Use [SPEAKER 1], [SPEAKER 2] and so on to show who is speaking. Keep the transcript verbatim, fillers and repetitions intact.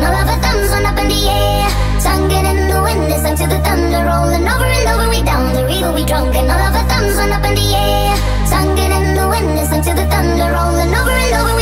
[SPEAKER 1] all of our thumbs went up in the air. Singing in the wind, listen to the thunder rolling over and over. We down the river, we drunk, and all of our thumbs went up in the air. Singing in the wind, listen to the thunder rolling over and over.